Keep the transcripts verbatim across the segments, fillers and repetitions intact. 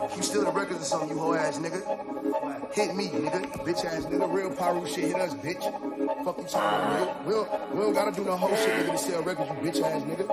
You steal the records or something, you hoe ass nigga. Hit me, nigga. Bitch ass nigga. Real Pyru shit hit us, bitch. Fuck you talking about, nigga. We don't, we don't gotta do no whole shit, nigga, to sell records, you bitch ass nigga.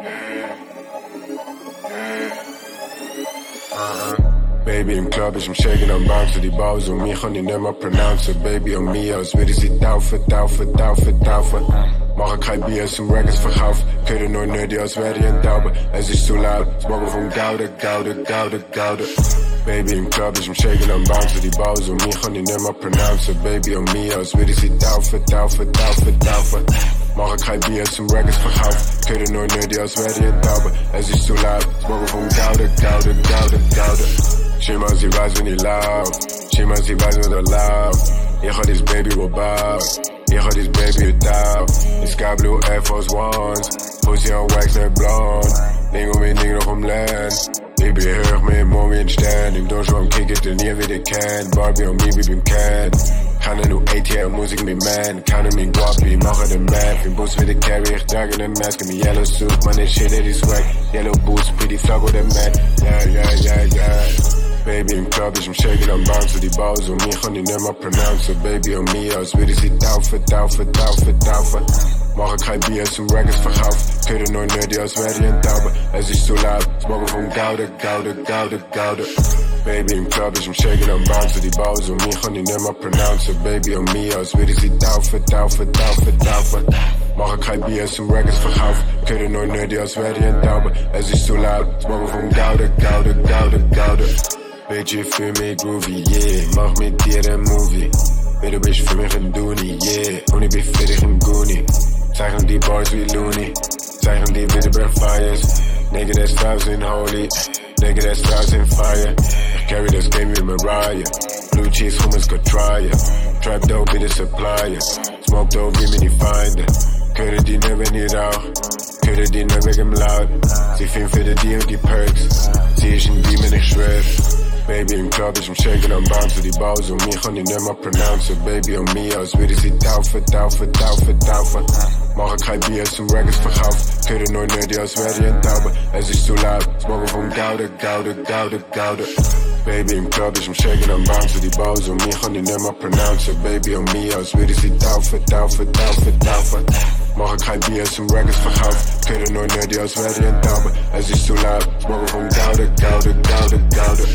Uh-huh. Baby im Club, ich im Shaken am Bounce, die Bause und mich kann ich nicht mehr pronounce. Baby und mir, als würde sie taufen, taufen, taufen, taufen. Mache kein Bier zum Records verkaufen, könnte nur nötig, als wäre ich ein Taube. Es ist zu laut, das Morgen vom Gaude, Gaude, Gaude, Gaude. Baby im Club, ich im Shaken am Bounce, die Bause und mich kann ich nicht mehr pronounce. Baby und mir, als würde sie taufen, taufen, taufen, taufen. Mache kein Bier zum Records verkaufen, könnte nur nötig, als wäre ich ein Taube. Es ist zu laut, das Morgen vom Gaude, Gaude, Gaude, Gaude. Schimmer, sie weiß, wenn ich lauf. Schimmer, sie weiß, wenn er lauf. Ich hab this Baby robot. Ich hab this Baby getauft. Sky Blue Air Force Ones. Pussy on wax, nicht blond. Ding um mich nicht noch um Land. Ich bin hoch mit Mommy in Stern. Im Dojo am Kicken, den ihr wieder kennt. Barbie und Bibi beim Ken. Kann nur A T L Musik mit Man. Kann mit Guapi, mache den Math. Im Bus wieder Carry, ich trage den Mask. In Yellow Suit, man, this shit, that is swag. Yellow Boots, pretty flag with the man. Yeah, yeah, yeah, yeah. Baby im Club, ich im Shaken am Bounce, die Bause und mich kann ich nicht mehr pronounce. Baby und mir, als würde sie taufen, taufen, taufen, taufen. Mache kein Bier zum Records verkaufen, könnte nur nötig, als wäre ich ein Taube. Es ist zu laut, das Morgen vom Gaude, Gaude, Gaude, Gaude. Baby im Club, ich im Shaken am Bounce, die Bause und mich kann ich nicht mehr pronounce. Baby und mir, als würde sie taufen, taufen, taufen, taufen. Mache kein Bier zum Records verkaufen, könnte nur nötig, als wäre ich ein Taube. Es ist zu laut, das Morgen vom Gaude, Gaude, Gaude, Gaude. Bitch, ich fühl mich groovy, yeah. Mach mit dir den Movie. Weil du bist für mich ein Dooney, yeah. Und ich bin für dich ein Goonie. Zeichnen die Boys wie Looney. Zeichnen die wie die Breathfires. Nigga, that's vibes in holy. Nigga, that's vibes in fire. Ich carry das Game wie Mariah. Blue Cheese, Hummus, go try it. Trap dope wie der Supplier. Smoke dope wie mir die Feinde. Könnte die nicht, wenn ich rauch. Könnte die nicht wegen laut. Sie finden für die und die Perks. Sie ist ein Demon, ich schwör. Baby im Club, ich im Shaken am Bounce, die Bause und mich kann ich nicht mehr pronounce. Baby und mir, als würde sie taufen, taufen, taufen, taufen. Mache kein Bier zum Records verkaufen, könnte nur nötig, als wäre ich ein Taube. Es ist zu laut, das Morgen vom Gaude, Gaude, Gaude, Gaude. Baby im Club, ich im Shaken am Bounce, die Bause und mich kann ich nicht mehr pronounce. Baby und mir, als würde sie taufen, taufen, taufen, taufen. Mache kein Bier zum Records verkaufen, könnte nur nötig, als wäre ich ein Taube. Es ist zu laut, das Morgen vom Gaude, Gaude, Gaude, Gaude.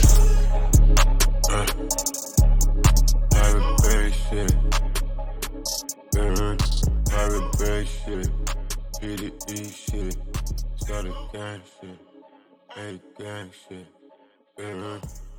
Uh, private bag shit. Burn, private bag shit. P D E shit. Started gang shit. Hey gang shit. Burn.